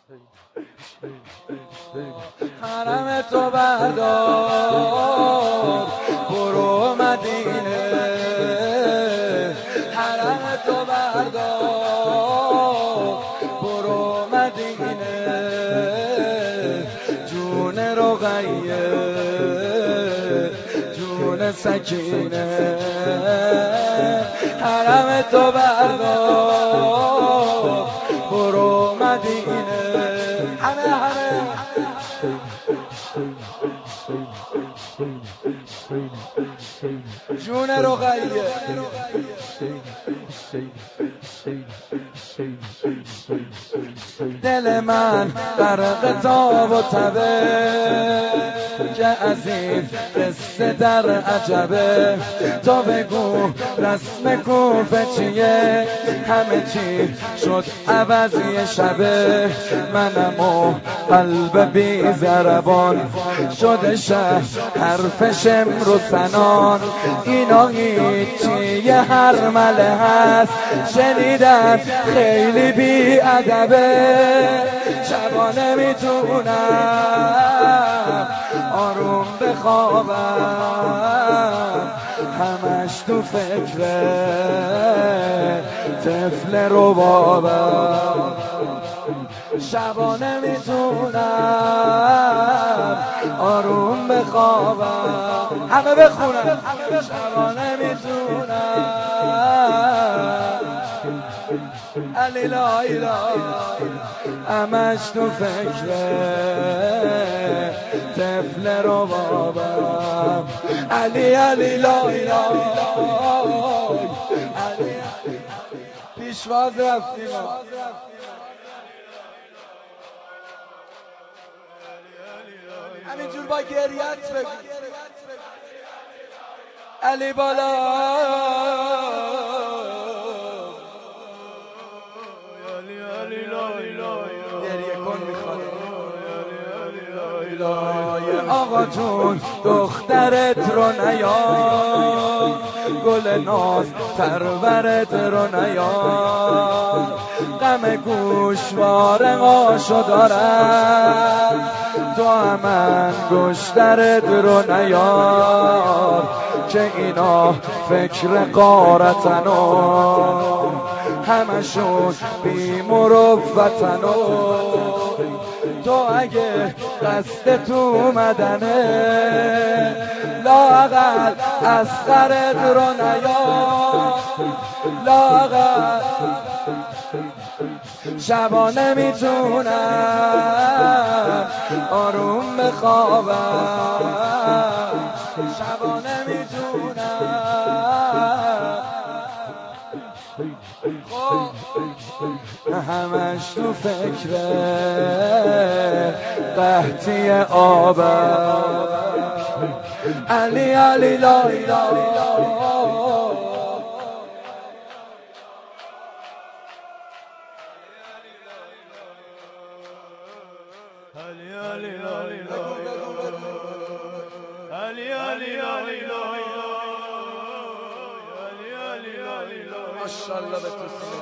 حرم تو بردار برو مدینه، حرم تو بردار برو مدینه، جون رقیه جون سکینه، حرم تو بردار برو مدینه، همه جون رقیه. دل من غرق تاب و تبه که از این قصه در عجبه، تو بگو رسم کوفه چیه، همه چی شد عوضی شبه، منم و قلب بی ضربان شده شهر حرف شمر و سنان، اینا هیچی یه هرمله هست شنیدن خیلی بی ادبه، شبا نمیتونم آروم بخوابم، همش تو فکر طفل ربابم، شبا نمیتونم آروم بخوابم، همه بخونم، شبا نمیتونم علی لا اله همش تو فکر طفل ربابم، علی علی لا اله پیشواز رفتیم همینجور با گریت بگو علی بالا گریه کن میخواد آقا جون دخترت رو نیار، گل ناز ترورت رو نیار، غم گوشواره هاشو دارم، تو من گشترت رو نیار، که اینا فکر غارتن و همشون بی مروتن و تو اگه قصد تو اومدنه لااقل اصغرت رو نیار، لااقل شبا نمیتونم آروم بخوابم، شبا نمیتونم همش تو فکر قحطی آبم، علی علی لا اله ماشاءالله به تو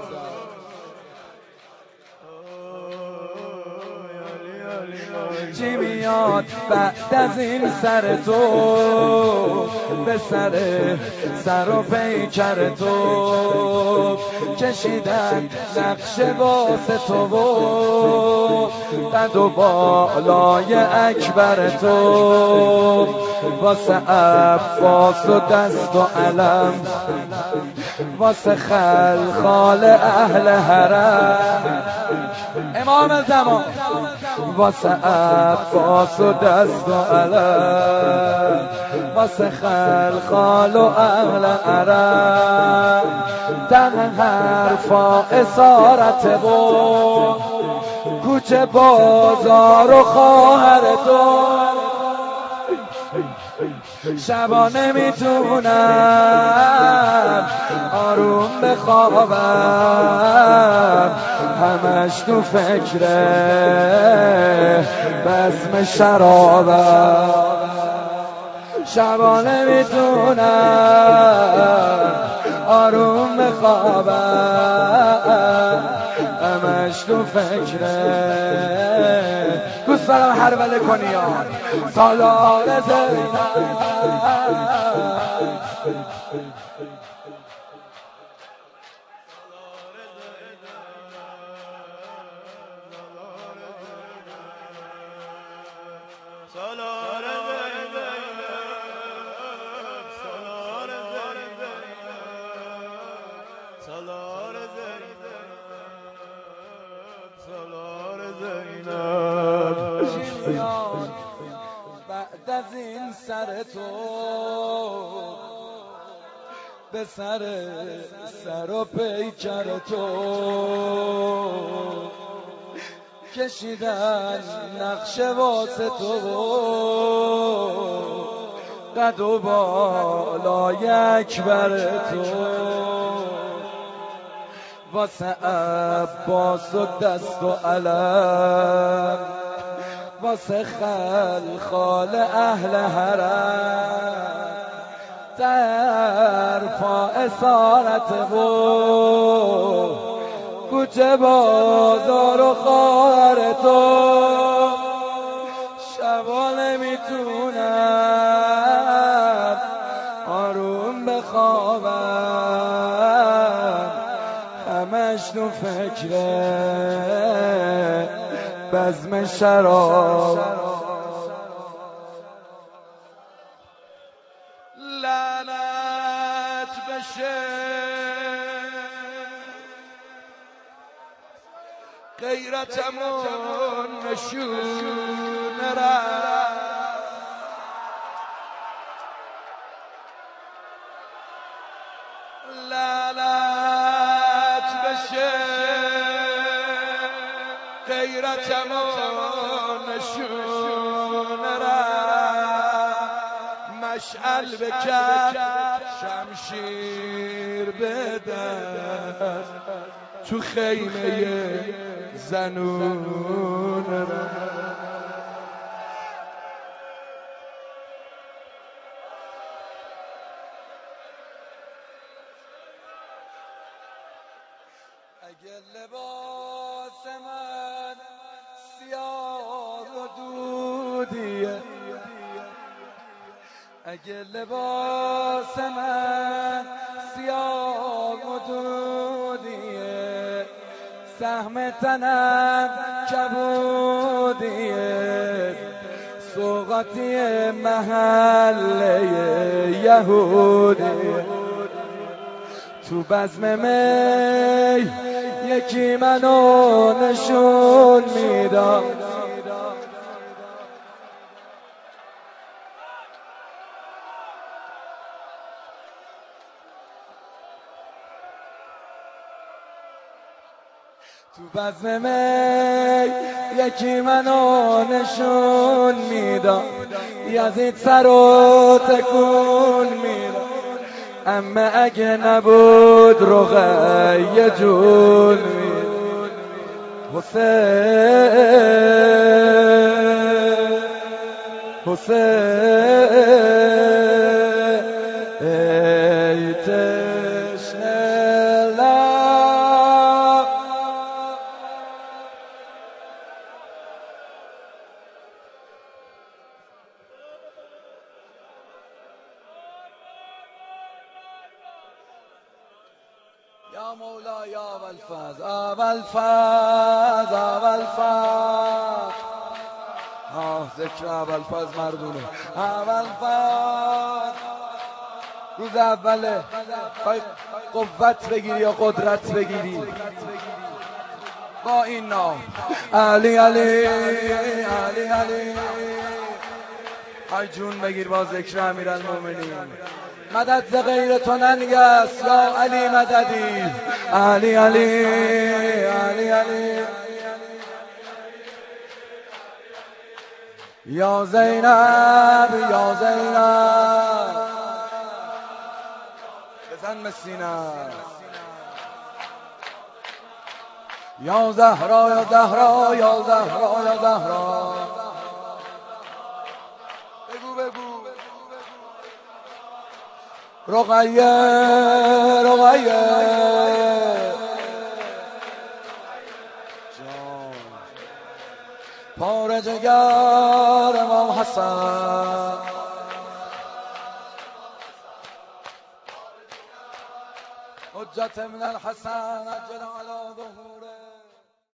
چی میاد بعد از این سر تو به سر و پیکر تو کشیدن نقش واسه تو و قد و بالای اکبر تو، واسه عباس و دست و علم، واسه خلخال اهل حرم امام زمان، واسه عباس و دست و علم، واسه خلخال و اهل حرم، دم حرفا اسارت و کوچه بازار و خواهر تو، شبا نمیتونم آروم بخوابم، همش تو فکر بزم شرابم، شبا نمیتونم آروم بخوابم، همش تو فکره. دوست دارم هر وله کنی یا سالار زینب. بعد از این سر تو به سر و پیکر تو کشیدن نقش واسه تو قد و بالای اکبر تو واسه عباس و دست و علم واسه خلخال اهل حرم در پا اسارت و کوچه بازار و خواهر تو شبا نمیتونم آروم بخوابم همش تو فکره بزم شراب. لعنت بشه غیرتمون نشون رفت لعنت بشه غیرتمون نشون رفت مشعل بکرد شمشیر بدن تو خیمه زنون اگه لباس من سیاه و دودیه اگه لباس من سیاه و دودیه سهم تنم کبودیه سوغاتی محله یهودیه تو بزم می یکی منو نشون میدم تو بزم می یکی منو نشون میدم یزید سر و تکون میدم اما اگه نبود رقیه جون میدم حسین ای تشنه لب یا مولا یا ابوالفضل ذکر ابوالفضل مردونه ابوالفضل روز اوله قوت بگیری یا قدرت بگیری با این نام علی علی علی علی ای جون بگیر با ذکر امیرالمومنین مدد ز غیر تو ننگست یا علی مددی علی علی علی علی یا زینب یا زینب بزن مسینه یا زهرا یا زهرا یا زهرا یا زهرا بگو رقیه پاره جگر امام حسن حجت من الحسن عجل على ظهوره